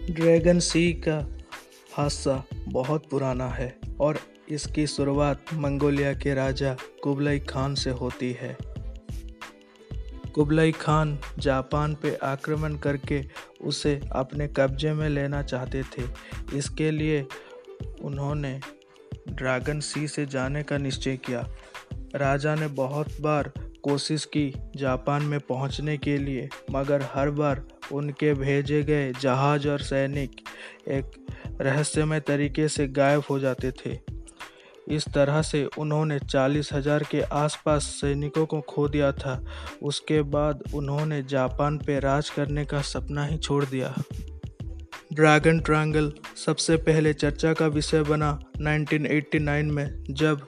Dragon सी का हादसा बहुत पुराना है और इसकी शुरुआत मंगोलिया के राजा कुबलाई खान से होती है। कुबलाई खान जापान पे आक्रमण करके उसे अपने कब्जे में लेना चाहते थे। इसके लिए उन्होंने ड्रैगन सी से जाने का निश्चय किया। राजा ने बहुत बार कोशिश की जापान में पहुंचने के लिए, मगर हर बार उनके भेजे गए जहाज और सैनिक एक रहस्यमय तरीके से गायब हो जाते थे। इस तरह से उन्होंने 40,000 के आसपास सैनिकों को खो दिया था। उसके बाद उन्होंने जापान पे राज करने का सपना ही छोड़ दिया। ड्रैगन ट्रायंगल सबसे पहले चर्चा का विषय बना 1989 में, जब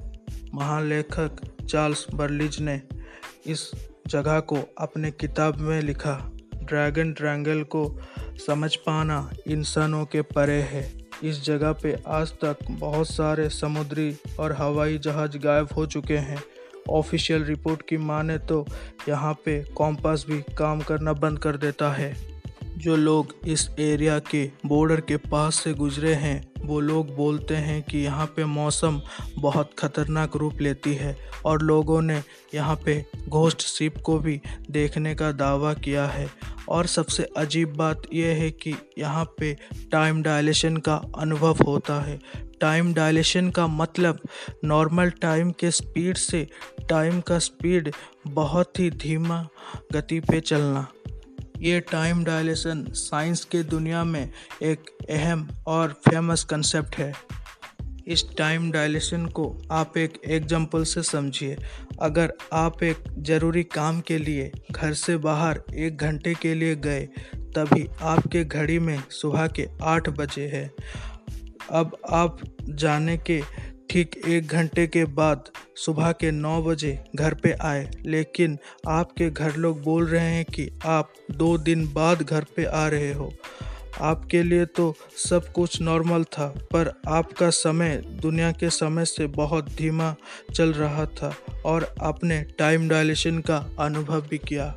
महालेखक चार्ल्स बर्लिज ने इस जगह को अपने किताब में लिखा। ड्रैगन ट्रायंगल को समझ पाना इंसानों के परे है। इस जगह पे आज तक बहुत सारे समुद्री और हवाई जहाज गायब हो चुके हैं। ऑफिशियल रिपोर्ट की माने तो यहाँ पे कॉम्पास भी काम करना बंद कर देता है। जो लोग इस एरिया के बॉर्डर के पास से गुजरे हैं, वो लोग बोलते हैं कि यहाँ पे मौसम बहुत खतरनाक रूप लेती है और लोगों ने यहाँ पे घोस्ट शिप को भी देखने का दावा किया है। और सबसे अजीब बात यह है कि यहाँ पे टाइम डायलेशन का अनुभव होता है। टाइम डायलेशन का मतलब नॉर्मल टाइम के स्पीड से टाइम का स्पीड बहुत ही धीमा गति पे चलना। ये टाइम डायलेशन साइंस के दुनिया में एक अहम और फेमस कंसेप्ट है। इस टाइम डायलेशन को आप एक एग्जाम्पल से समझिए। अगर आप एक ज़रूरी काम के लिए घर से बाहर 1 घंटे के लिए गए, तभी आपके घड़ी में सुबह के 8 बजे है। अब आप जाने के ठीक 1 घंटे के बाद सुबह के 9 बजे घर पे आए, लेकिन आपके घर लोग बोल रहे हैं कि आप 2 दिन बाद घर पे आ रहे हो। आपके लिए तो सब कुछ नॉर्मल था, पर आपका समय दुनिया के समय से बहुत धीमा चल रहा था और आपने टाइम डायलेशन का अनुभव भी किया।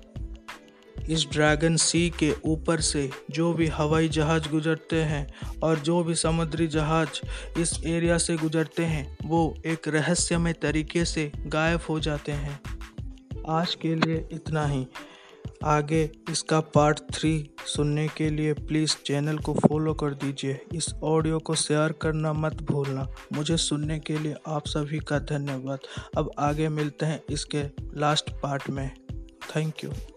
इस ड्रैगन सी के ऊपर से जो भी हवाई जहाज़ गुजरते हैं और जो भी समुद्री जहाज़ इस एरिया से गुजरते हैं, वो एक रहस्यमय तरीके से गायब हो जाते हैं। आज के लिए इतना ही। आगे इसका पार्ट 3 सुनने के लिए प्लीज़ चैनल को फॉलो कर दीजिए। इस ऑडियो को शेयर करना मत भूलना। मुझे सुनने के लिए आप सभी का धन्यवाद। अब आगे मिलते हैं इसके लास्ट पार्ट में। Thank you.